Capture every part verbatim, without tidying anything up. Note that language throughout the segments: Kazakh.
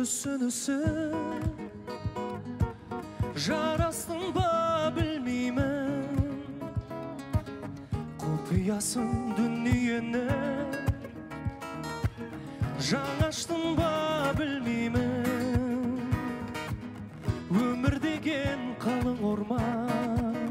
түсінісі жарастың ба білмеймін құпиясын дүниені жаңаштың ба білмеймін өмір деген қалың орман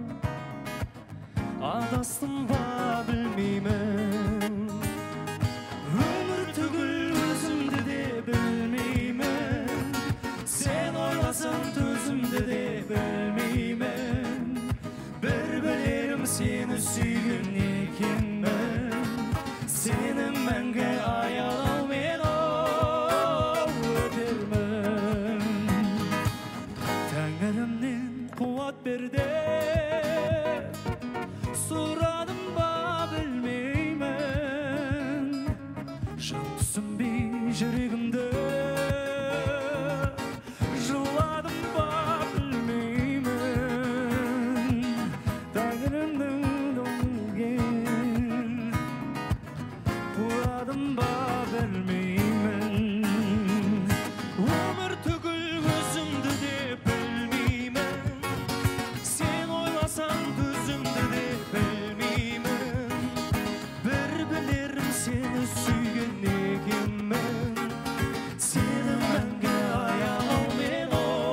адастың ба білмеймін өмір түгіл өзімді де білмеймін сен ойласаң төзімді де білмеймін бір білерім сені сүйген екенмін сені мәңгі аялаумен өтермін тәңірімнен қуат берді сұрадым ба білмеймін жан түсінбей жүрегімді жыладым ба білмеймін тәңірімнің дұлген қуадым ба білмеймін өмір түгіл өзімді де білмеймін сен ойласаң төзімді де білмеймін бір білерім сені сүйген екенмін сені мәңгі аялаумен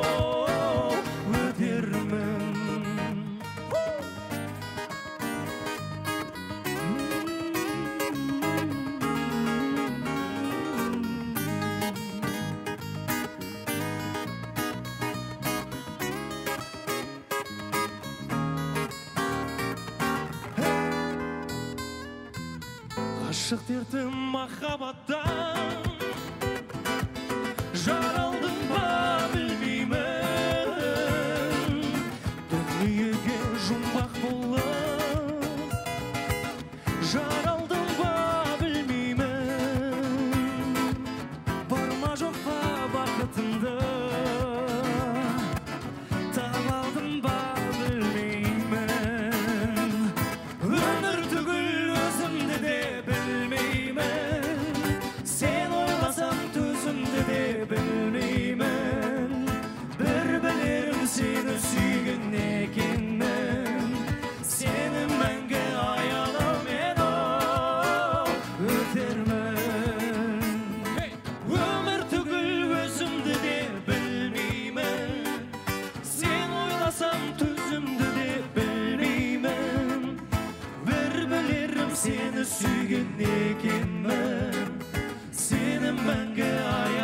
өтермін ғашық дертім махаббаттан жаралдым ба білмеймін дүниеге жұмбақ болып жаралдым ба білмеймін бар ма жоқ па бақытымды таба алдым ба білмеймін өмір түгіл өзімді де білмеймін сен ойласаң төзімді де білмеймін бір білерім сені сүйген екенмін сені мәңгі аялаумен өтермін өмір түгіл өзімді де білмеймін сен ойласаң төзімді де білмеймін бір білерім сені сүйген екенмін сені мәңгі